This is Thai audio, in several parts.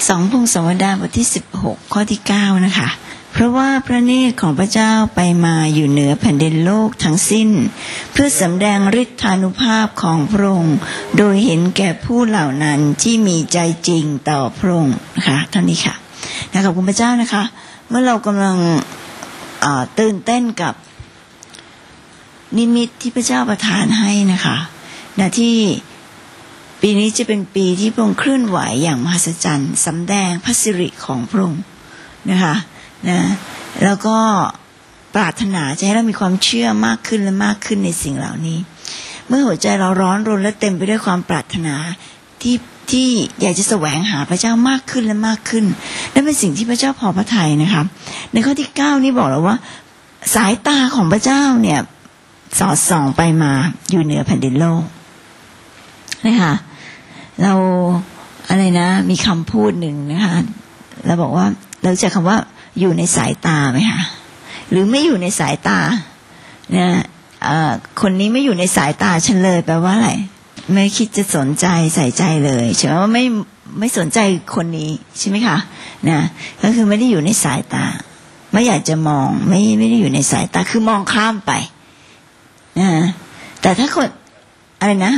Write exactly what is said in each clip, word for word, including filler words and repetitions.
สองพงศาวดารบทที่สิบหกข้อที่เก้านะคะเพราะว่าพระเนตรของพระเจ้าไปมาอยู่เหนือแผ่นดินโลกทั้งสิ้นเพื่อสำแดงฤทธานุภาพของพระองค์โดยเห็นแก่ผู้เหล่านั้นที่มีใจจริงต่อพระองค์นะคะเท่านี้ค่ะนะขอบคุณพระเจ้านะคะเมื่อเรากำลังตื่นเต้นกับนิมิตที่พระเจ้าประทานให้นะคะนะที่ปีนี้จะเป็นปีที่พระองค์เคลื่อนไหวอย่างมหัศจรรย์สำแดงพระสิริของพระองค์นะคะนะแล้วก็ปรารถนาจะให้เรามีความเชื่อมากขึ้นและมากขึ้นในสิ่งเหล่านี้เมื่อหัวใจเราร้อนรนและเต็มไปด้วยความปรารถนาที่ที่อยากจะแสวงหาพระเจ้ามากขึ้นและมากขึ้นนั่นเป็นสิ่งที่พระเจ้าพอพระทัยนะคะในข้อที่เก้านี่บอกเราว่าสายตาของพระเจ้าเนี่ยสอดส่องไปมาอยู่เหนือแผ่นดินโลกนะคะเราอะไรนะมีคำพูดหนึ่งนะคะเราบอกว่าเราจะคำว่าอยู่ในสายตาไหมคะหรือไม่อยู่ในสายตานะคนนี้ไม่อยู่ในสายตาฉันเลยแปลว่าอะไรไม่คิดจะสนใจใส่ใจเลยใช่ไหมว่าไม่ไม่สนใจคนนี้ใช่ไหมคะนะก็คือไม่ได้อยู่ในสายตาไม่อยากจะมองไม่ไม่ได้อยู่ในสายตาคือมองข้ามไปนะแต่ถ้าคนอะไรนะ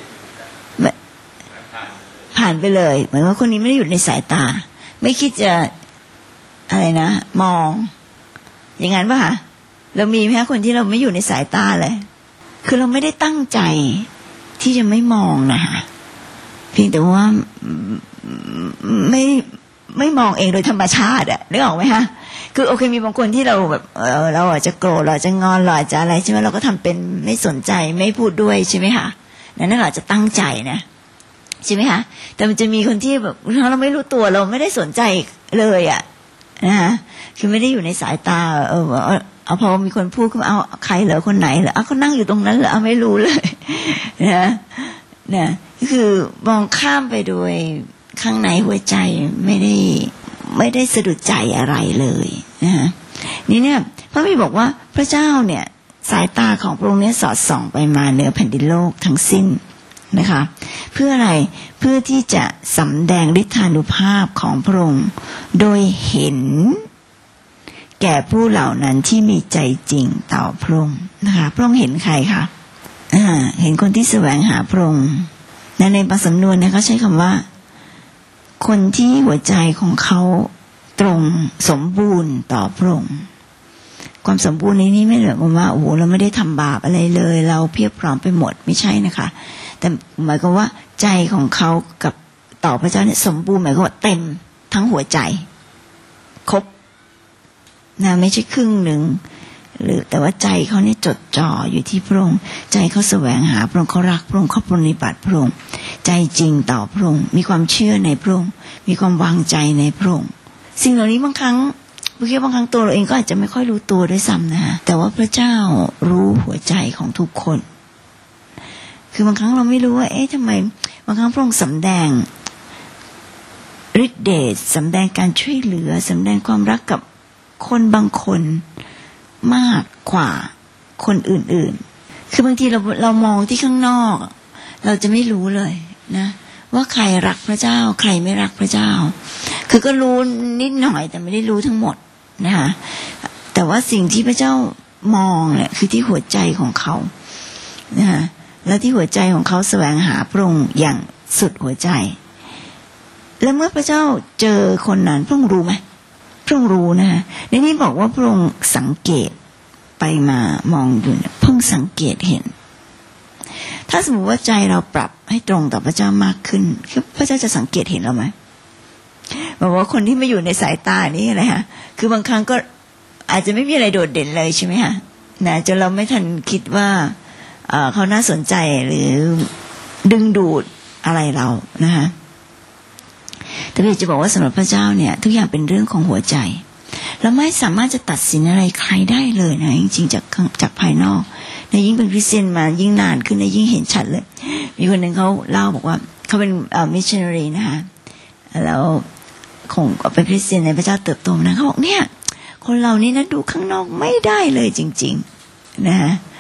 ผ่านไปเลยเหมือนว่าคนนี้ไม่ได้อยู่ในสายตาไม่คิดจะอะไรนะมองอย่างนั้นป่ะคะเรามีไหมคะคนที่เราไม่อยู่ในสายตาเลยคือเราไม่ได้ตั้งใจที่จะไม่มองนะคะเพียงแต่ว่าไม่ไม่มองเองโดยธรรมชาติอะนึกออกไหมคะคือโอเคมีบางคนที่เราแบบเออเราอาจจะโกรธเราจะงอนเราอาจจะอะไรใช่ไหมเราก็ทำเป็นไม่สนใจไม่พูดด้วยใช่ไหมคะนั่นเราอาจจะตั้งใจนะใช่ไหมคะแต่มันจะมีคนที่แบบเราไม่รู้ตัวเราไม่ได้สนใจเลยอะนะคะคือไม่ได้อยู่ในสายตาเออเอาพอมีคนพูดขึ้นมาเอาใครเหรอคนไหนเหรอเอาเขานั่งอยู่ตรงนั้นเหรอเอาไม่รู้เลยนะนะคือมองข้ามไปโดยข้างในหัวใจไม่ได้ไม่ได้สะดุดใจอะไรเลยนะนี่เนี่ยพระบิดาบอกว่าพระเจ้าเนี่ยสายตาของพระองค์เนี่ยสอดส่องไปมาเหนือแผ่นดินโลกทั้งสิ้นนะคะเพื่ออะไรเพื่อที่จะสำแดงฤทธานุภาพของพระองค์โดยเห็นแก่ผู้เหล่านั้นที่มีใจจริงต่อพระองค์นะคะพระองค์เห็นใครคะอ่าเห็นคนที่แสวงหาพระองค์ในบางสำนวนเนี่ยเขาใช้คำว่าคนที่หัวใจของเขาตรงสมบูรณ์ต่อพระองค์ความสมบูรณ์ในนี้ไม่เหลือว่าโอ้โหเราไม่ได้ทำบาปอะไรเลยเราเพียบพร้อมไปหมดไม่ใช่นะคะแต่หมายความว่าใจของเขากับต่อพระเจ้าเนี่ยสมบูรณ์หมายความว่าเต็มทั้งหัวใจครบนะไม่ใช่ครึ่งหนึ่งหรือแต่ว่าใจเขาเนี่ยจดจ่ออยู่ที่พระองค์ใจเขาแสวงหาพระองค์เขารักพระองค์เขาปฏิบัติพระองค์ใจจริงต่อพระองค์มีความเชื่อในพระองค์มีความวางใจในพระองค์สิ่งเหล่านี้บางครั้งบางทีบางครั้งตัวเราเองก็อาจจะไม่ค่อยรู้ตัวด้วยซ้ำนะฮะแต่ว่าพระเจ้ารู้หัวใจของทุกคนคือบางครั้งเราไม่รู้ว่าเอ๊ะทำไมบางครั้งพระองค์สำแดงฤทธิ์เดชสำแดงการช่วยเหลือสำแดงความรักกับคนบางคนมากกว่าคนอื่นๆคือบางทีเราเรามองที่ข้างนอกเราจะไม่รู้เลยนะว่าใครรักพระเจ้าใครไม่รักพระเจ้าคือก็รู้นิดหน่อยแต่ไม่ได้รู้ทั้งหมดนะคะแต่ว่าสิ่งที่พระเจ้ามองเนี่ยคือที่หัวใจของเขานะคะแล้วที่หัวใจของเขาแสวงหาพระองค์อย่างสุดหัวใจแล้วเมื่อพระเจ้าเจอคนนั้นพระองค์รู้ไหมพระองค์รู้นะในนี้บอกว่าพระองค์สังเกตไปมามองดูเนี่ยเพิ่งสังเกตเห็นถ้าสมมติว่าใจเราปรับให้ตรงต่อพระเจ้ามากขึ้นพระเจ้าจะสังเกตเห็นเราไหมบอกว่าคนที่ไม่อยู่ในสายตานี่อะไรฮะคือบางครั้งก็อาจจะไม่มีอะไรโดดเด่นเลยใช่ไหมฮะนะจนเราไม่ทันคิดว่าเอ่อเขาน่าสนใจหรือดึงดูดอะไรเรานะคะแต่พี่จะบอกว่าสำหรับพระเจ้าเนี่ยทุกอย่างเป็นเรื่องของหัวใจเราไม่สามารถจะตัดสินอะไรใครได้เลยนะจริงๆจากจากภายนอกในยิ่งเป็นคริสเตียนมายิ่งนานขึ้นในยิ่งเห็นชัดเลยมีคนหนึ่งเขาเล่าบอกว่าเขาเป็นเอ่อมิชชันนารีนะคะแล้วคงเป็นคริสเตียนในพระเจ้าเติบโตนะเขาบอกเนี่ยคนเหล่านี้นะดูข้างนอกไม่ได้เลยจริงๆนะฮะ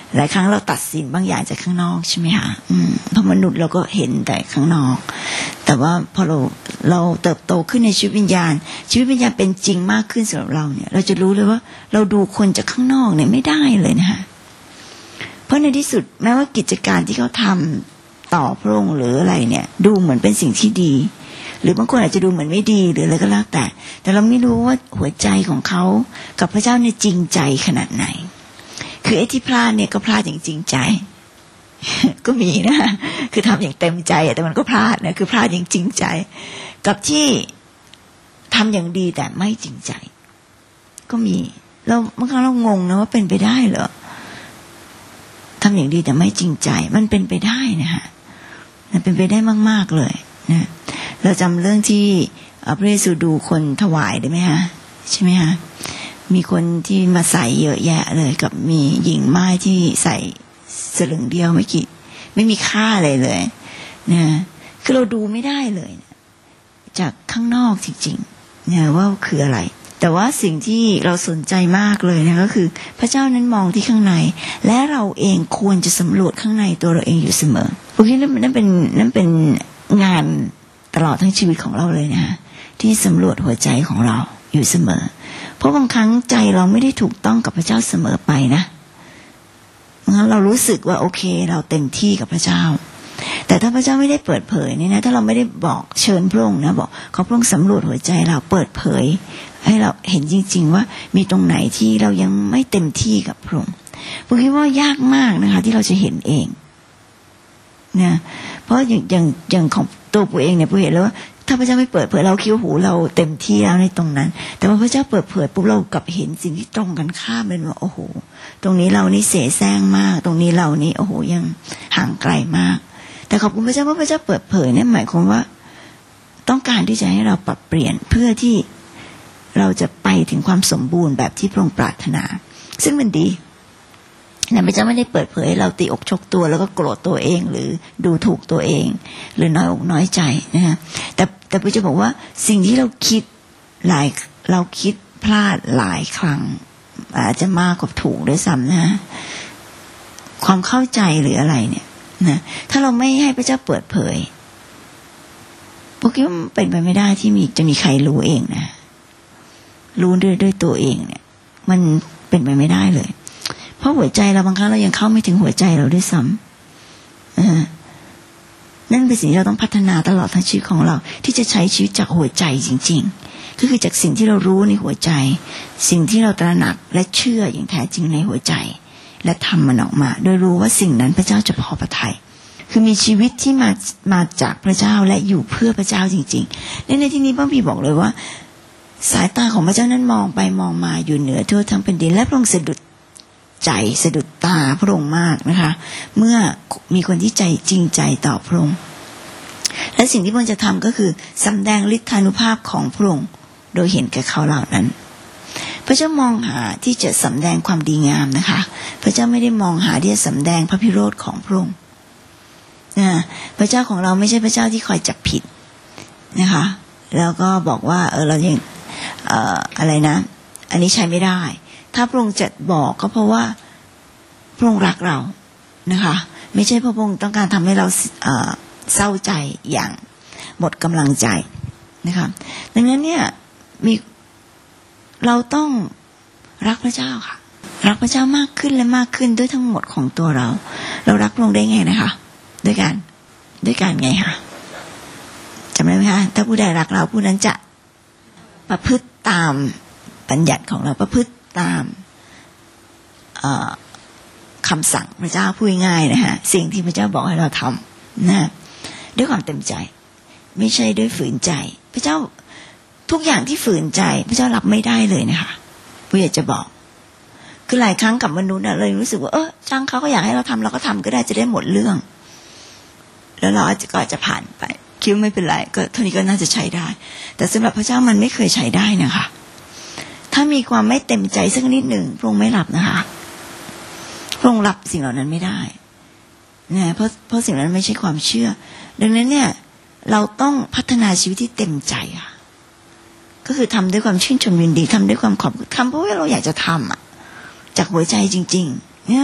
หลายครั้งเราตัดสินบางอย่างจากข้างนอกใช่ไหมคะอืมเพราะมนุษย์เราก็เห็นแต่ข้างนอกแต่ว่าพอเราเราเติบโตขึ้นในชีวิตวิญญาณชีวิตวิญญาณเป็นจริงมากขึ้นสำหรับเราเนี่ยเราจะรู้เลยว่าเราดูคนจากข้างนอกเนี่ยไม่ได้เลยนะคะเพราะในที่สุดแม้ว่ากิจการที่เขาทำต่อพระองค์หรืออะไรเนี่ยดูเหมือนเป็นสิ่งที่ดีหรือบางคนอาจจะดูเหมือนไม่ดีหรืออะไรก็แล้วแต่แต่เราไม่รู้ว่าหัวใจของเขากับพระเจ้าเนี่ยจริงใจขนาดไหนคือไอ้ที่พลาดเนี่ยก็พลาดอย่างจริงใจ ก็มีนะคือทำอย่างเต็มใจแต่มันก็พลาดนะคือพลาดอย่างจริงใจกับที่ทำอย่างดีแต่ไม่จริงใจก็มีเราบางครั้งเรางงนะว่าเป็นไปได้เหรอทำอย่างดีแต่ไม่จริงใจมันเป็นไปได้นะฮะมันเป็นไปได้มากๆเลยนะเราจำเรื่องที่พระเยซูดูคนถวายได้ไหมฮะใช่ไหมฮะมีคนที่มาใส่เยอะแยะเลยกับมีหญิงม่ายที่ใส่สลึงเดียวไม่กี่ไม่มีค่าอะไรเลยนะคือเราดูไม่ได้เลยนะจากข้างนอกจริงๆนะว่าคืออะไรแต่ว่าสิ่งที่เราสนใจมากเลยนะก็คือพระเจ้านั้นมองที่ข้างในและเราเองควรจะสำรวจข้างในตัวเราเองอยู่เสมอพวกนี้นั่นเป็นนั่นเป็นงานตลอดทั้งชีวิตของเราเลยนะที่สำรวจหัวใจของเราอยู่เสมอเพราะบางครั้งใจเราไม่ได้ถูกต้องกับพระเจ้าเสมอไปนะงั้นเรารู้สึกว่าโอเคเราเต็มที่กับพระเจ้าแต่ถ้าพระเจ้าไม่ได้เปิดเผยนี่นะถ้าเราไม่ได้บอกเชิญพระองค์นะบอกเขาพระองค์สำรวจหัวใจเราเปิดเผยให้เราเห็นจริงๆว่ามีตรงไหนที่เรายังไม่เต็มที่กับพระองค์ผมคิดว่ายากมากนะคะที่เราจะเห็นเองนะเพราะอย่างอย่างอย่างของตัวผมเองเนี่ยผมเห็นแล้วว่าถ้าพระเจ้าไม่เปิดเผยเราคิดว่าหูเราเต็มที่แล้วในตรงนั้นแต่ว่าพระเจ้าเปิดเผยปุ๊บเรากลับเห็นสิ่งที่ตรงกันข้ามเป็นว่าโอ้โหตรงนี้เรานี่เสแสร้งมากตรงนี้เรานี่โอ้โหยังห่างไกลมากแต่ขอบคุณพระเจ้าว่าพระเจ้าเปิดเผยนั่นหมายความว่าต้องการที่จะให้เราปรับเปลี่ยนเพื่อที่เราจะไปถึงความสมบูรณ์แบบที่พระองค์ปรารถนาซึ่งมันดีแต่พระเจ้าไม่ได้เปิดเผยให้เราตีอกชกตัวแล้วก็โกรธตัวเองหรือดูถูกตัวเองหรือน้อยอกน้อยใจนะฮะแต่แต่พระเจ้าบอกว่าสิ่งที่เราคิดหลายเราคิดพลาดหลายครั้งอาจจะมากกว่าถูกด้วยซ้ำนะความเข้าใจหรืออะไรเนี่ยนะถ้าเราไม่ให้พระเจ้าเปิดเผยพวกนี้เป็นไปไม่ได้ที่มีจะมีใครรู้เองนะรู้ด้วยด้วยตัวเองเนี่ยมันเป็นไปไม่ได้เลยเพราะหัวใจเราบางครั้งเรายังเข้าไม่ถึงหัวใจเราด้วยซ้ำนั่นเป็นสิ่งที่เราต้องพัฒนาตลอดทั้งชีวิตของเราที่จะใช้ชีวิตจากหัวใจจริงๆก็คือจากสิ่งที่เรารู้ในหัวใจสิ่งที่เราตระหนักและเชื่ออย่างแท้จริงในหัวใจและทำมันออกมาโดยรู้ว่าสิ่งนั้นพระเจ้าจะพอพระทัยคือมีชีวิตที่มามาจากพระเจ้าและอยู่เพื่อพระเจ้าจริงๆและในที่นี้พระพี่บอกเลยว่าสายตาของพระเจ้านั้นมองไปมองมาอยู่เหนือทั่วทั้งแผ่นดินและพระองค์สะดุดใจสะดุดตาพระองค์มากนะคะเมื่อมีคนที่ใจจริงใจต่อพระองค์และสิ่งที่พระองค์จะทำก็คือสำแดงฤทธานุภาพของพระองค์โดยเห็นแก่เขาเหล่านั้นพระเจ้ามองหาที่จะสำแดงความดีงามนะคะพระเจ้าไม่ได้มองหาที่จะสำแดงพระพิโรธของพระองค์นะพระเจ้าของเราไม่ใช่พระเจ้าที่คอยจับผิดนะคะแล้วก็บอกว่าเออเรายังเอ่ออะไรนะอันนี้ใช้ไม่ได้ถ้าพระองค์จะบอกก็เพราะว่าพระองค์รักเรานะคะไม่ใช่เพราะพระองค์ต้องการทำให้เราเอ่อเศร้าใจอย่างหมดกำลังใจนะคะดังนั้นเนี่ยมีเราต้องรักพระเจ้าค่ะรักพระเจ้ามากขึ้นและมากขึ้นด้วยทั้งหมดของตัวเราเรารักพระองค์ได้ไงนะคะด้วยการด้วยการไงคะจำได้ไหมคะถ้าผู้ใดรักเราผู้นั้นจะประพฤติตามบัญญัติของเราประพฤติตามคำสั่งพระเจ้าพูดง่ายนะฮะสิ่งที่พระเจ้าบอกให้เราทำนะด้วยความเต็มใจไม่ใช่ด้วยฝืนใจพระเจ้าทุกอย่างที่ฝืนใจพระเจ้ารับไม่ได้เลยนะคะผู้อยากจะบอกคือหลายครั้งกับมนุษย์เราเลยรู้สึกว่าเออช่างเขาก็อยากให้เราทำเราก็ทำก็ได้จะได้หมดเรื่องแล้วเราก็อาจจะผ่านไปคิดไม่เป็นไรก็เท่านี้ก็น่าจะใช้ได้แต่สำหรับพระเจ้ามันไม่เคยใช้ได้นะคะถ้ามีความไม่เต็มใจสักนิดหนึ่งพระองค์ไม่รับนะคะพระองค์รับสิ่งเหล่านั้นไม่ได้นะเพราะเพราะสิ่งนั้นไม่ใช่ความเชื่อดังนั้นเนี่ยเราต้องพัฒนาชีวิตที่เต็มใจค่ะก็คือทำด้วยความชื่นชมยินดีทำด้วยความขอบคุณทำเพราะว่าเราอยากจะทำอ่ะจากหัวใจจริงๆเนี่ย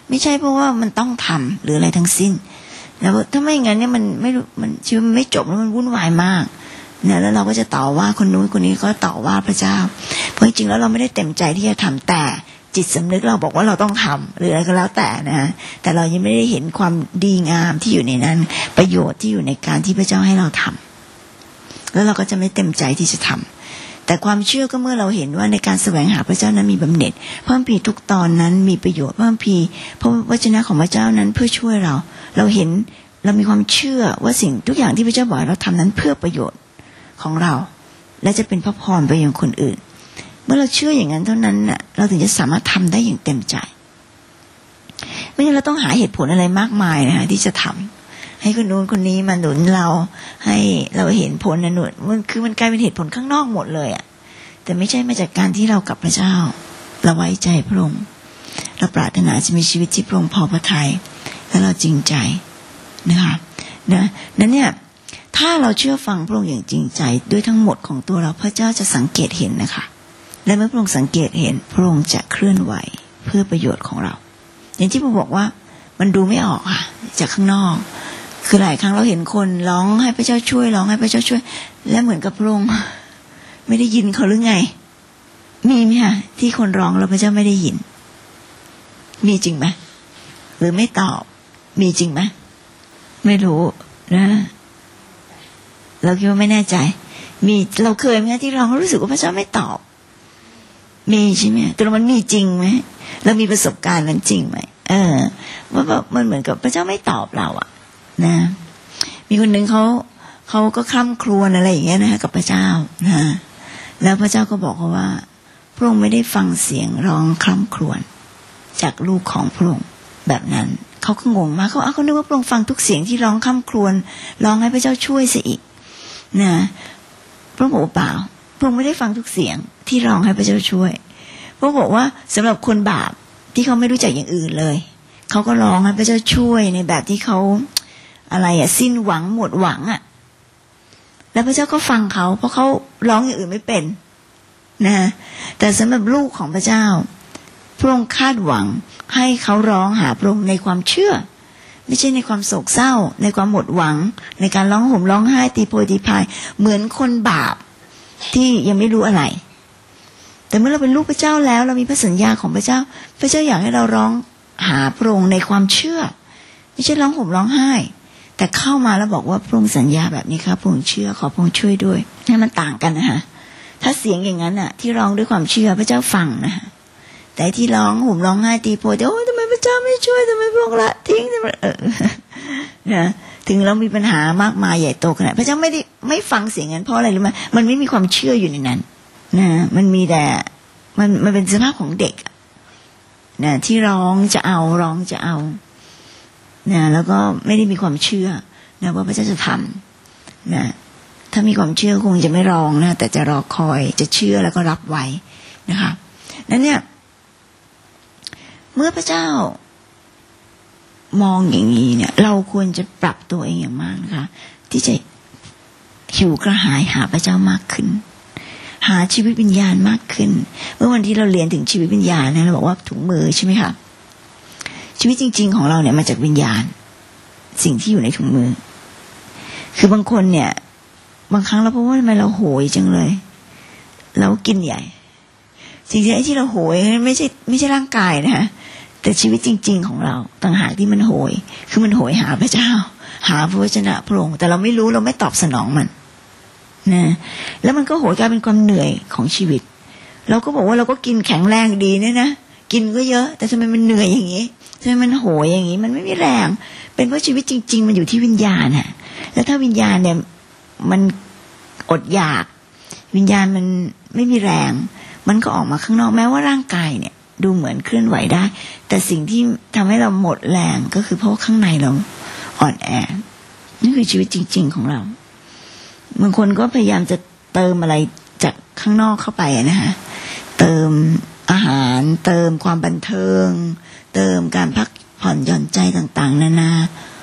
ไม่ใช่เพราะว่ามันต้องทำหรืออะไรทั้งสิ้นแล้วถ้าไม่อย่างนั้นเนี่ยมันไม่มันชีวิตมันไม่จบแล้วมันวุ่นวายมากเนี่ยแล้วเราก็จะต่อว่าคนนู้นคนนี้ก็ต่อว่าพระเจ้าเพราะจริงๆแล้วเราไม่ได้เต็มใจที่จะทำแต่จิตสำนึกเราบอกว่าเราต้องทำหรืออะไรก็แล้วแต่นะแต่เรายังไม่ได้เห็นความดีงามที่อยู่ในนั้นประโยชน์ที่อยู่ในการที่พระเจ้าให้เราทำแล้วเราก็จะไม่เต็มใจที่จะทำแต่ความเชื่อก็เมื่อเราเห็นว่าในการแสวงหาพระเจ้านั้นมีบำเหน็จพระคัมภีร์ทุกตอนนั้นมีประโยชน์พระคัมภีร์เพราะวจนะของพระเจ้านั้นเพื่อช่วยเราเราเห็นเรามีความเชื่อว่าสิ่งทุกอย่างที่พระเจ้าบอกเราทำนั้นเพื่อประโยชน์ของเราและจะเป็นพระพรไปยังคนอื่นเมื่อเราเชื่ออย่างนั้นเท่านั้นน่ะเราถึงจะสามารถทำได้อย่างเต็มใจไม่ใช่เราต้องหาเหตุผลอะไรมากมายนะคะที่จะทำให้คนนู้นคนนี้มาหนุนเราให้เราเห็นผลนะหนุนมันคือมันกลายเป็นเหตุผลข้างนอกหมดเลยอ่ะแต่ไม่ใช่มาจากการที่เรากับพระเจ้าเราไว้ใจพระองค์เราปรารถนาจะมีชีวิตที่พระองค์พอพระทัยและเราจริงใจนะคะนะนั้นเนี่ยถ้าเราเชื่อฟังพระองค์อย่างจริงใจด้วยทั้งหมดของตัวเราพระเจ้าจะสังเกตเห็นนะคะและเมื่อพระองค์สังเกตเห็นพระองค์จะเคลื่อนไหวเพื่อประโยชน์ของเราอย่างที่ผมบอกว่ามันดูไม่ออกค่ะจากข้างนอกคือหลายครั้งเราเห็นคนร้องให้พระเจ้าช่วยร้องให้พระเจ้าช่วยและเหมือนกับพระองค์ไม่ได้ยินเขาหรือไงมีไหมคะที่คนร้องแล้วพระเจ้าไม่ได้ยินมีจริงไหมหรือไม่ตอบมีจริงไหมไม่รู้นะเราคิดว่าไม่แน่ใจมีเราเคยไหมที่ร้องรู้สึกว่าพระเจ้าไม่ตอบมีใช่ไหมแต่มันมีจริงไหมเรามีประสบการณ์นั้นจริงไหมเออว่าแบบมันเหมือนกับพระเจ้าไม่ตอบเราอะนะมีคนหนึ่งเขาเขาก็คร่ำครวญอะไรอย่างเงี้ยนะกับพระเจ้านะแล้วพระเจ้าก็บอกเขาว่าพระองค์ไม่ได้ฟังเสียงร้องคร่ำครวญจากลูกของพระองค์แบบนั้นเขาก็งงมากเขาอ้าวเขาคิดว่าพระองค์ฟังทุกเสียงที่ร้องคร่ำครวญร้องให้พระเจ้าช่วยซะอีกนะพระองค์บอกเปล่าพระองค์ไม่ได้ฟังทุกเสียงที่ร้องให้พระเจ้าช่วยพระองค์บอกว่าสำหรับคนบาปที่เขาไม่รู้จักอย่างอื่นเลยเขาก็ร้องให้พระเจ้าช่วยในแบบที่เขาอะไรอะสิ้นหวังหมดหวังอะแล้วพระเจ้าก็ฟังเขาเพราะเขาร้องอย่างอื่นไม่เป็นนะแต่สำหรับลูกของพระเจ้าพระองค์คาดหวังให้เขาร้องหาพระองค์ในความเชื่อไม่ใช่ในความโศกเศร้าในความหมดหวังในการร้องห่มร้องไห้ตีโพยตีพายเหมือนคนบาปที่ยังไม่รู้อะไรแต่เมื่อเราเป็นลูกพระเจ้าแล้วเรามีพระสัญญาของพระเจ้าพระเจ้าอยากให้เราร้องหาพระองค์ในความเชื่อไม่ใช่ร้องห่มร้องไห้แต่เข้ามาแล้วบอกว่าพระองค์สัญญาแบบนี้ครับพระองค์เชื่อขอพระองค์ช่วยด้วยนี่มันต่างกันนะฮะถ้าเสียงอย่างนั้นอ่ะที่ร้องด้วยความเชื่อพระเจ้าฟังนะฮะแต่ที่ร้องห่มร้องไห้ตีโพยโอ้ทำไมพระเจ้าไม่ช่วยทำไมพระองค์ละทิ้งทำไมเออนะถึงเรามีปัญหามากมายใหญ่โตขนาดพระเจ้าไม่ได้ไม่ฟังเสียงนั้นเพราะอะไรรู้ไหมมันไม่มีความเชื่ออยู่ในนั้นนะมันมีแต่มันมันเป็นสภาพของเด็กนะที่ร้องจะเอาร้องจะเอานะแล้วก็ไม่ได้มีความเชื่อนะว่าพระเจ้าจะทำนะถ้ามีความเชื่อคงจะไม่ร้องนะแต่จะรอคอยจะเชื่อแล้วก็รับไว้นะคะนั้นเนี่ยเมื่อพระเจ้ามองอย่างนี้เนี่ยเราควรจะปรับตัวเองอย่างมากนะคะที่จะหิวกระหายหาพระเจ้ามากขึ้นหาชีวิตวิญญาณมากขึ้นเมื่อวันที่เราเรียนถึงชีวิตวิญญาณนะเราบอกว่าถุงมือใช่ไหมคะชีวิตจริงๆของเราเนี่ยมาจากวิญญาณสิ่งที่อยู่ในถุงมือคือบางคนเนี่ยบางครั้งเราพบว่าทำไมเราโหยจังเลยเรากินใหญ่สิ่งที่เราโหยไม่ใช่ไม่ใช่ร่างกายนะคะแต่ชีวิตจริงๆของเราต่างหากที่มันโหยคือมันโหยหาพระเจ้าหาพระวจนะพระองค์แต่เราไม่รู้เราไม่ตอบสนองมันนะแล้วมันก็โหยกลายเป็นความเหนื่อยของชีวิตเราก็บอกว่าเราก็กินแข็งแรงดีเนี่ยนะกินก็เยอะแต่ทำไมมันเหนื่อยอย่างนี้ทำไมมันโหยอย่างนี้มันไม่มีแรงเป็นเพราะชีวิตจริงๆมันอยู่ที่วิญญาณน่ะแล้วถ้าวิญญาณเนี่ยมันอดอยากวิญญาณมันไม่มีแรงมันก็ออกมาข้างนอกแม้ว่าร่างกายเนี่ยดูเหมือนเคลื่อนไหวได้แต่สิ่งที่ทำให้เราหมดแรงก็คือเพราะข้างในเราอ่อนแอนี่คือชีวิตจริงๆของเราบางคนก็พยายามจะเติมอะไรจากข้างนอกเข้าไปนะคะเติมอาหารเติมความบันเทิงเติมการพักผ่อนหย่อนใจต่างๆนานา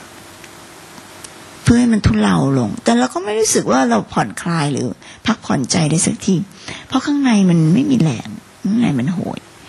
เพื่อให้มันทุเลาลงแต่เราก็ไม่รู้สึกว่าเราผ่อนคลายหรือพักผ่อนใจได้สักทีเพราะข้างในมันไม่มีแรงข้างในมันโหย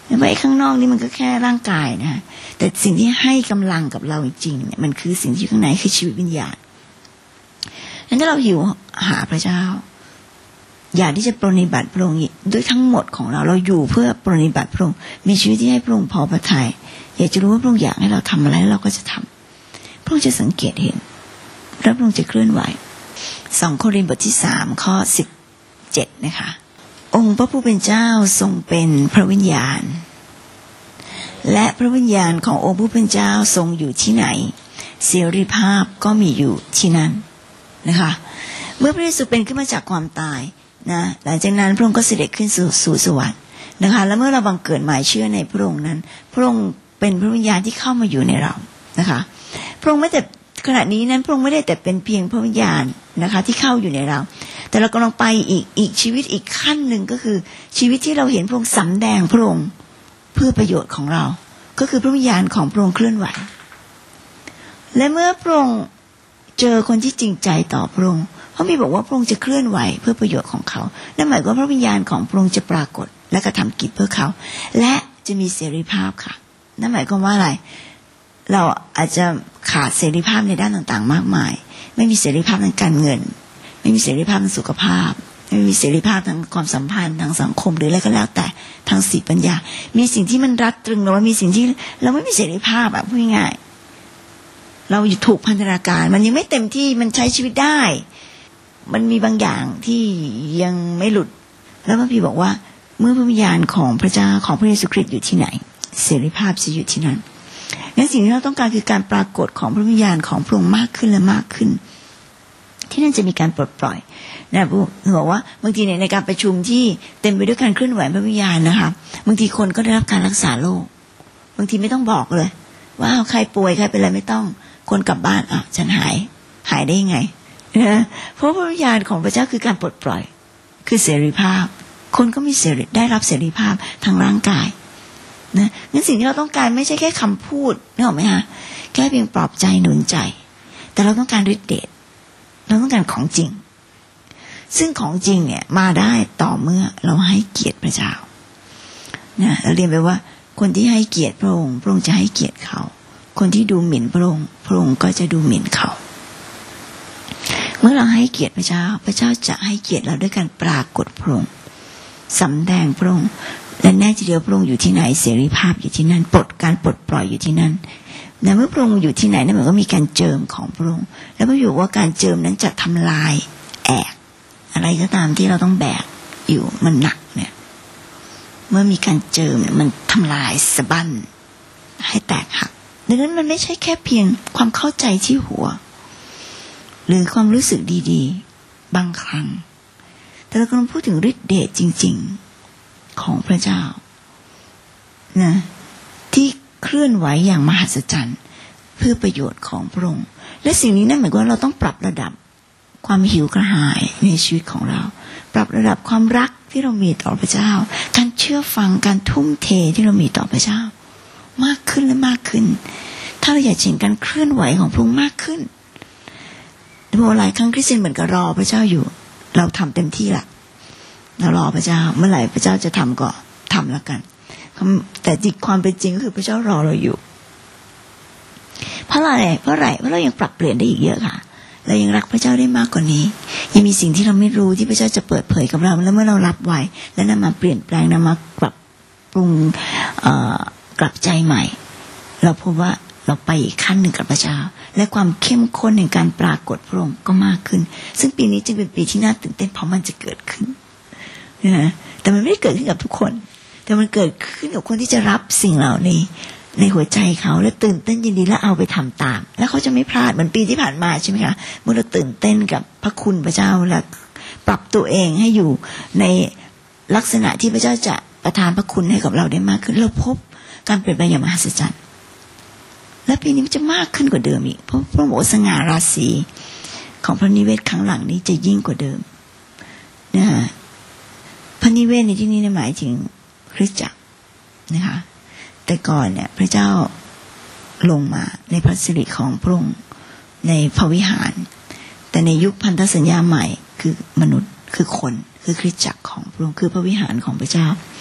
ไว้ข้างนอกนี่มันก็แค่ร่างกายนะแต่สิ่งที่ให้กำลังกับเราจริงๆเนี่ยมันคือสิ่งที่ข้างในคือชีวิตวิญญาณนั้นถ้าเราหิวหาพระเจ้าอยากที่จะปรนนิบัติพระองค์ด้วยทั้งหมดของเราเราอยู่เพื่อปรนนิบัติพระองค์มีชีวิตที่ให้พระองค์พอพระทัยอยากจะรู้ว่าพระองค์อยากให้เราทำอะไรเราก็จะทำพระองค์จะสังเกตเห็นแล้วพระองค์จะเคลื่อนไหวสองโครินธ์บทที่สามข้อสิบเจ็ดนะคะองค์พระผู้เป็นเจ้าทรงเป็นพระวิญญาณและพระวิญญาณขององค์ผู้เป็นเจ้าทรงอยู่ที่ไหนเสรีภาพก็มีอยู่ที่นั่นนะคะเมื่อพระเยซูเป็นขึ้นมาจากความตายนะหลังจากนั้นพระองค์ก็เสด็จขึ้นสู่สู่สวรรค์นะคะและเมื่อเราบังเกิดใหม่เชื่อในพระองค์นั้นพระองค์เป็นพระวิญญาณที่เข้ามาอยู่ในเรานะคะพระองค์ไม่แต่ขณะนี้นั้นพระองค์ไม่ได้แต่เป็นเพียงพระวิญญาณนะคะที่เข้าอยู่ในเราแต่เรากำลังไปอีกอีกชีวิตอีกขั้นหนึ่งก็คือชีวิตที่เราเห็นพระองค์สำแดงพระองค์เพื่อประโยชน์ของเราก็คือพระวิญญาณของพระองค์เคลื่อนไหวและเมื่อพระองค์เจอคนที่จริงใจต่อพระองค์พระบิดาบอกว่าพระองค์จะเคลื่อนไหวเพื่อประโยชน์ของเขานั่นหมายความว่าพระวิญญาณของพระองค์จะปรากฏและกระทำกิจเพื่อเขาและจะมีเสรีภาพค่ะนั่นหมายความว่าอะไรเราอาจจะขาดเสรีภาพในด้านต่างๆมากมายไม่มีเสรีภาพทางการเงินไม่มีเสรีภาพทางสุขภาพไม่มีเสรีภาพทางความสัมพันธ์ทางสังคมหรืออะไรก็แล้วแต่ทางสติปัญญามีสิ่งที่มันรัดตรึงเรามีสิ่งที่เราไม่มีเสรีภาพแบบพูดง่ายๆเราอยู่ถูกพันธนาการมันยังไม่เต็มที่มันใช้ชีวิตได้มันมีบางอย่างที่ยังไม่หลุดแล้วพระพี่บอกว่าเมื่อพระวิญญาณของพระเจ้าของพระเยซูคริสต์อยู่ที่ไหนเสรีภาพจะอยู่ที่นั่นงั้นสิ่งที่เราต้องการคือการปรากฏของพระวิญญาณของพระองค์มากขึ้นและมากขึ้นที่นั่นจะมีการปลดปล่อยนะบอกว่าบางทีในการประชุมที่เต็มไปด้วยการเคลื่อนไหวพระวิญญาณนะคะบางทีคนก็ได้รับการรักษาโรคบางทีไม่ต้องบอกเลยว่าใครป่วยใครเป็นอะไรไม่ต้องคนกลับบ้านอ่ะฉันหายหายได้ยังไงนะเพราะพระวิญญาณของพระเจ้าคือการปลดปล่อยคือเสรีภาพคนก็มีเสรีได้รับเสรีภาพทางร่างกายนะงั้นสิ่งที่เราต้องการไม่ใช่แค่คำพูดนึกออกไหมฮะแค่เพียงปลอบใจหนุนใจแต่เราต้องการฤทธิ์เดชเราต้องการของจริงซึ่งของจริงเนี่ยมาได้ต่อเมื่อเราให้เกียรติพระเจ้านะเราเรียนไปว่าคนที่ให้เกียรติพระองค์พระองค์จะให้เกียรติเขาคนที่ดูหมิ่นพระองค์พระองค์ก็จะดูหมิ่นเขาเมื่อเราให้เกียรติพระเจ้าพระเจ้าจะให้เกียรติเราด้วยการปรากฏพระองค์สำแดงพระองค์และแน่ทีเดียวพระองค์อยู่ที่ไหนเสรีภาพอยู่ที่นั่นปลดการปลดปล่อยอยู่ที่นั่นแต่เมื่อพระองค์อยู่ที่ไหนนั่นหมายก็มีการเจิมของพระองค์แล้วพระอยู่ว่าการเจิมนั้นจะทำลายแอกอะไรก็ตามที่เราต้องแบกอยู่มันหนักเนี่ยเมื่อมีการเจิมเนี่ยมันทำลายสะบั้นให้แตกหักดังนั้นมันไม่ใช่แค่เพียงความเข้าใจที่หัวหรือความรู้สึกดีๆบางครั้งแต่เรากำลังพูดถึงฤทธิ์เดชจริงๆของพระเจ้านะที่เคลื่อนไหวอย่างมหัศจรรย์เพื่อประโยชน์ของพระองค์และสิ่งนี้นั่นหมายความว่าเราต้องปรับระดับความหิวกระหายในชีวิตของเราปรับระดับความรักที่เรามีต่อพระเจ้าการเชื่อฟังการทุ่มเทที่เรามีต่อพระเจ้ามากขึ้นและมากขึ้นถ้าเราอยากเห็นการเคลื่อนไหวของพระองค์มากขึ้นแต่พอหลายครั้งคริสเตียนเหมือนกับรอพระเจ้าอยู่เราทำเต็มที่ละเรารอพระเจ้าเมื่อไหร่พระเจ้าจะทำก็ทำแล้วกันแต่จริงความเป็นจริงก็คือพระเจ้ารอเราอยู่เพราะอะไรเพราะอะไรเพราะเรายังปรับเปลี่ยนได้อีกเยอะค่ะเรายังรักพระเจ้าได้มากกว่านี้ยังมีสิ่งที่เราไม่รู้ที่พระเจ้าจะเปิดเผยกับเราแล้วเมื่อเรารับไว้และนำมาเปลี่ยนแปลงนำมาปรับปรุงกลับใจใหม่เราพบว่าเราไปอีกขั้นหนึ่งกับพระเจ้าและความเข้มข้นในการปรากฏพระองค์ก็มากขึ้นซึ่งปีนี้จึงเป็นปีที่น่าตื่นเต้นเพราะมันจะเกิดขึ้นนะแต่มันไม่ได้เกิดขึ้นกับทุกคนแต่มันเกิดขึ้นกับคนที่จะรับสิ่งเหล่านี้ในหัวใจเขาและตื่นเต้นยินดีและเอาไปทำตามแล้วเขาจะไม่พลาดเหมือนปีที่ผ่านมาใช่ไหมคะเมื่อเราตื่นเต้นกับพระคุณพระเจ้าและปรับตัวเองให้อยู่ในลักษณะที่พระเจ้าจะประทานพระคุณให้กับเราได้มากขึ้นเราพบการเปลี่ยนแปลงอย่างมหัศจรรย์และปีนี้มันจะมากขึ้นกว่าเดิมอีกเพราะพระโมสง่าราศีของพระนิเวศครั้งหลังนี้จะยิ่งกว่าเดิมนะฮะพระนิเวศในที่นี้หมายถึงคริสตจักรนะคะแต่ก่อนเนี่ยพระเจ้าลงมาในพระสิริของพระองค์ในพระวิหารแต่ในยุคพันธสัญญาใหม่คือมนุษย์คือคนคือคริสตจักรของพระองค์คือพระวิหารของพระเจ้า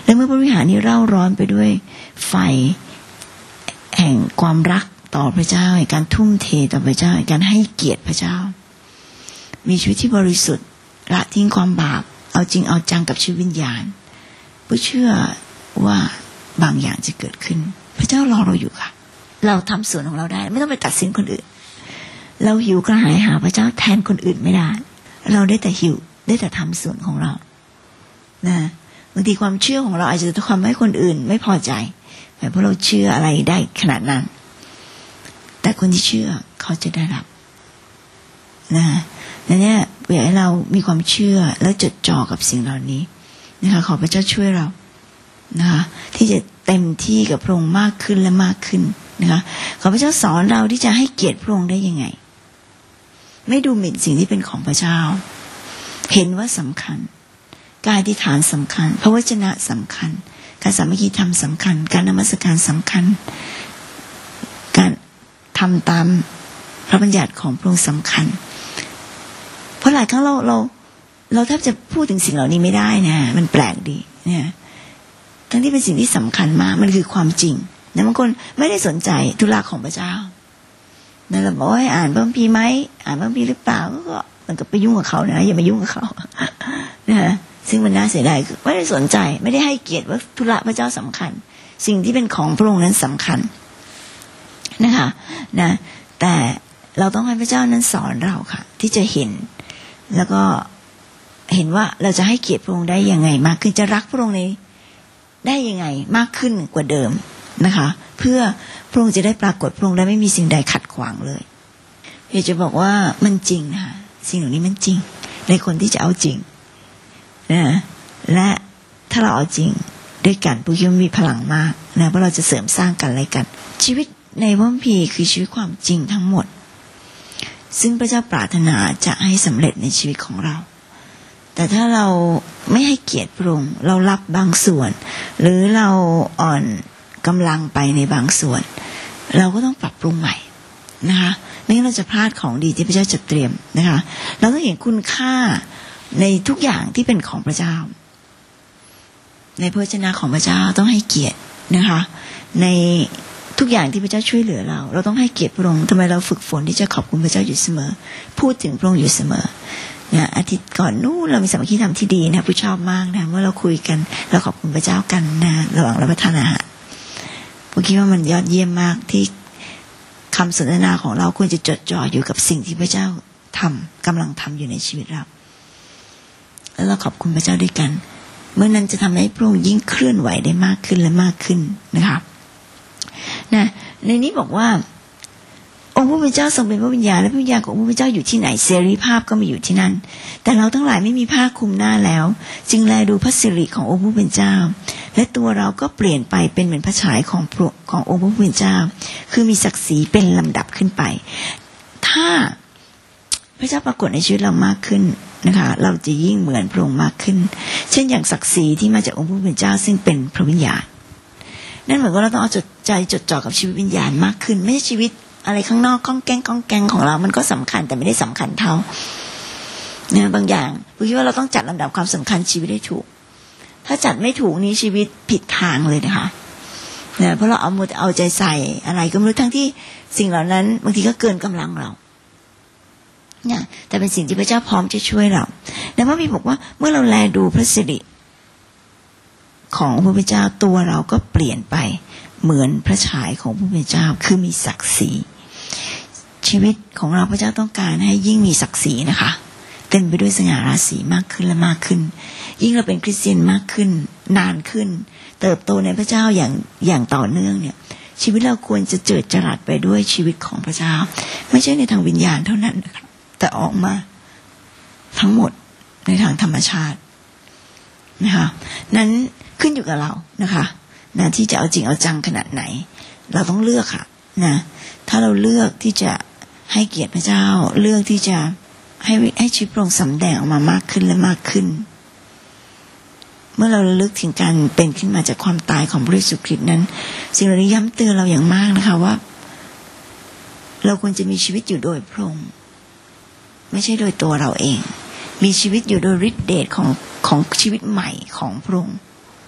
และเมื่อพระวิหารนี้เร่าร้อนไปด้วยไฟแห่งความรักต่อพระเจ้าแห่งการทุ่มเทต่อพระเจ้าแห่งการให้เกียรติพระเจ้ามีชีวิตที่บริสุทธิ์ละทิ้งความบาปเอาจริงเอาจังกับชีวิตวิญญาณผู้เชื่อว่าบางอย่างจะเกิดขึ้นพระเจ้ารอเราอยู่ค่ะเราทำส่วนของเราได้ไม่ต้องไปตัดสินคนอื่นเราหิวกระหายหาพระเจ้าแทนคนอื่นไม่ได้เราได้แต่หิวได้แต่ทำส่วนของเรานะบางทีความเชื่อของเราอาจจะทำให้คนอื่นไม่พอใจแต่เพราะเราเชื่ออะไรได้ขนาดนั้นแต่คนที่เชื่อเขาจะได้รับนะนั่นเนี่ยอยากให้เรามีความเชื่อแล้วจดจ่อกับสิ่งเหล่านี้นะคะขอพระเจ้าช่วยเรานะคะที่จะเต็มที่กับพระองค์มากขึ้นและมากขึ้นนะคะขอพระเจ้าสอนเราที่จะให้เกียรติพระองค์ได้ยังไงไม่ดูหมิ่นสิ่งที่เป็นของพระเจ้าเห็นว่าสำคัญการอธิษฐานสำคัญพระวจนะสำคัญการสามัคคีธรรมสำคัญการนมัสการสำคัญการทำตามพระบัญญัติของพระองค์สำคัญเพราะหลายครั้งเราเราเราแทบจะพูดถึงสิ่งเหล่านี้ไม่ได้นะมันแปลกดีเนี่ยทั้งที่เป็นสิ่งที่สำคัญมากมันคือความจริงแต่บางคนไม่ได้สนใจธุระของพระเจ้านั่นเราบอกให้อ่านพระคัมภีร์ไหมอ่านพระคัมภีร์หรือเปล่าก็มันก็ไปยุ่งกับเขานะอย่ามายุ่งกับเขานะซึ่งมันน่าเสียดายไม่ได้สนใจไม่ได้ให้เกียรติว่าธุระพระเจ้าสำคัญสิ่งที่เป็นของพระองค์นั้นสำคัญนะคะนะแต่เราต้องให้พระเจ้านั้นสอนเราค่ะที่จะเห็นแล้วก็เห็นว่าเราจะให้เกียรติพระองค์ได้ยังไงมากขึ้นจะรักพระองค์ในได้ยังไงมากขึ้นกว่าเดิมนะคะเพื่อพระองค์จะได้ปรากฏพระองค์ได้ไม่มีสิ่งใดขัดขวางเลยอยากจะบอกว่ามันจริงนะคะสิ่งเหล่านี้มันจริงในคนที่จะเอาจริงนะและถ้าเราเอาจริงด้วยกันพวกเรามีพลังมากนะเพราะเราจะเสริมสร้างกันอะไรกันชีวิตในพระคัมภีร์คือชีวิตความจริงทั้งหมดซึ่งพระเจ้าปรารถนาจะให้สำเร็จในชีวิตของเราแต่ถ้าเราไม่ให้เกียรติพระองค์เรารับบางส่วนหรือเราอ่อนกำลังไปในบางส่วนเราก็ต้องปรับปรุงใหม่นะคะไม่งั้นเราจะพลาดของดีที่พระเจ้าจะเตรียมนะคะเราต้องเห็นคุณค่าในทุกอย่างที่เป็นของพระเจ้าในพระวจนะของพระเจ้าต้องให้เกียรตินะคะในทุกอย่างที่พระเจ้าช่วยเหลือเราเราต้องให้เกียรติพระองค์ทำไมเราฝึกฝนที่จะขอบคุณพระเจ้าอยู่เสมอพูดถึงพระองค์อยู่เสมอเนี่ยอาทิตย์ก่อนนู้นเรามีสามัคคีธรรมที่ดีนะผู้ชอบมากนะเมื่อเราคุยกันเราขอบคุณพระเจ้ากันนะระหว่างรับประทานอาหารผมคิดว่ามันยอดเยี่ยมมากที่คำสนทนาของเราควรจะจดจ่ออยู่กับสิ่งที่พระเจ้าทำกำลังทำอยู่ในชีวิตเราแล้วเราขอบคุณพระเจ้าด้วยกันเมื่อนั้นจะทำให้พระองค์ยิ่งเคลื่อนไหวได้มากขึ้นและมากขึ้นนะคะนะในนี้บอกว่าองค์พระผู้เป็นเจ้าทรงเป็นพระวิญญาณและพระวิญญาณขององค์พระผู้เป็นเจ้าอยู่ที่ไหนเสรีภาพก็มีอยู่ที่นั่นแต่เราทั้งหลายไม่มีผ้าคลุมหน้าแล้วจึงแลดูพระสิริขององค์พระผู้เป็นเจ้าและตัวเราก็เปลี่ยนไปเป็นเหมือนพระฉายของขององค์พระผู้เป็นเจ้าคือมีศักดิ์ศรีเป็นลำดับขึ้นไปถ้าพระเจ้าปรากฏในชีวิตเรามากขึ้นนะคะเราจะยิ่งเหมือนพระองค์มากขึ้นเช่นอย่างศักดิ์ศรีที่มาจากองค์พระผู้เป็นเจ้าซึ่งเป็นพระวิญญาณนั่นเหมือนว่าเราต้องเอาจดใจจดจ่อกับชีวิตวิญญาณมากขึ้นไม่ใช่ชีวิตอะไรข้างนอกก้องแกงก้องแกงของเรามันก็สำคัญแต่ไม่ได้สำคัญเท่าเนี่ยบางอย่างผมคิดว่าเราต้องจัดลำดับความสำคัญชีวิตได้ถูกถ้าจัดไม่ถูกนี้ชีวิตผิดทางเลยนะคะเนี่ยเพราะเราเอาหมดเอาใจใส่อะไรก็ไม่รู้ทั้งที่สิ่งเหล่านั้นบางทีก็เกินกำลังเราเนี่ยแต่เป็นสิ่งที่พระเจ้าพร้อมจะช่วยเราแต่พระบิดาบอกว่าเมื่อเราแลดูพระสิริของพระพุทธเจ้าตัวเราก็เปลี่ยนไปเหมือนพระฉายของพระพุทธเจ้าคือมีศักดิ์ศรีชีวิตของเราพระเจ้าต้องการให้ยิ่งมีศักดิ์ศรีนะคะเต็มไปด้วยสง่าราศีมากขึ้นและมากขึ้นยิ่งเราเป็นคริสเตียนมากขึ้นนานขึ้นเติบโตในพระเจ้าอย่างอย่างต่อเนื่องเนี่ยชีวิตเราควรจะเจิดจรัสไปด้วยชีวิตของพระเจ้าไม่ใช่ในทางวิญญาณเท่านั้นนะคะแต่ออกมาทั้งหมดในทางธรรมชาตินะคะนั้นขึ้นอยู่กับเรานะคะนะที่จะเอาจริงเอาจังขนาดไหนเราต้องเลือกค่ะนะถ้าเราเลือกที่จะให้เกียรติพระเจ้าเลือกที่จะให้ให้ชีวิตพระองค์สำแดงออกมามากขึ้นและมากขึ้นเมื่อเราระลึกถึงการเป็นขึ้นมาจากความตายของพระเยซูคริสต์นั้นสิ่งเหล่านี้ย้ำเตือนเราอย่างมากนะคะว่าเราควรจะมีชีวิตอยู่โดยพระองค์ไม่ใช่โดยตัวเราเองมีชีวิตอยู่โดยฤทธิ์เดชของของชีวิตใหม่ของพระองค์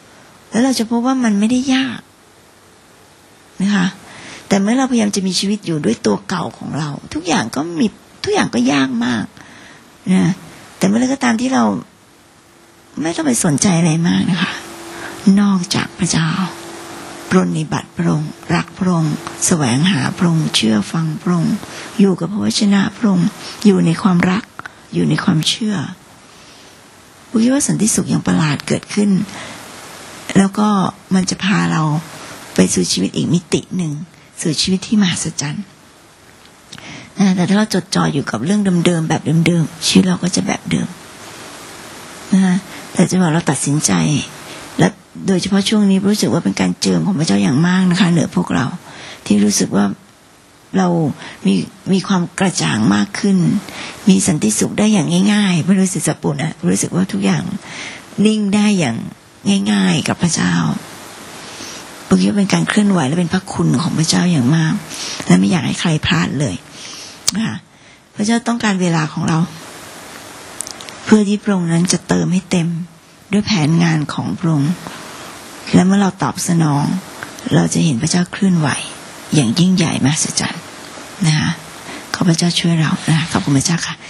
แล้วเราจะพบว่ามันไม่ได้ยากนะคะแต่เมื่อเราพยายามจะมีชีวิตอยู่ด้วยตัวเก่าของเราทุกอย่างก็มีทุกอย่างก็ยากมากนะแต่เมื่อไรก็ตามที่เราไม่ต้องไปสนใจอะไรมากนะคะนอกจากพระเจ้าปรนนิบัติพระองค์รักพระองค์แสวงหาพระองค์เชื่อฟังพระองค์อยู่กับพระวจนะพระองค์อยู่ในความรักอยู่ในความเชื่อผมคิดว่าสันติสุขอย่างประหลาดเกิดขึ้นแล้วก็มันจะพาเราไปสู่ชีวิตอีกมิติหนึ่งสู่ชีวิตที่มหัศจรรย์แต่ถ้าเราจดจ่ออยู่กับเรื่องเดิมๆแบบเดิมๆชีวิตเราก็จะแบบเดิมนะแต่จะบอกเราตัดสินใจและโดยเฉพาะช่วงนี้รู้สึกว่าเป็นการเจิมของพระเจ้าอย่างมากนะคะเหนือพวกเราที่รู้สึกว่าเรามีมีความกระจ่างมากขึ้นมีสันติสุขได้อย่างง่ายๆไม่รู้สึกสับปุ่นอะรู้สึกว่าทุกอย่างนิ่งได้อย่างง่ายๆกับพระเจ้าผมคิดว่าเป็นการเคลื่อนไหวและเป็นพระคุณของพระเจ้าอย่างมากและไม่อยากให้ใครพลาดเลยนะคะพระเจ้าต้องการเวลาของเราเพื่อที่พระองค์นั้นจะเติมให้เต็มด้วยแผนงานของพระองค์และเมื่อเราตอบสนองเราจะเห็นพระเจ้าเคลื่อนไหวอย่างยิ่งใหญ่มหัศจรรย์นะคะขอพระเจ้าช่วยเรานะขอบคุณพระเจ้าค่ะ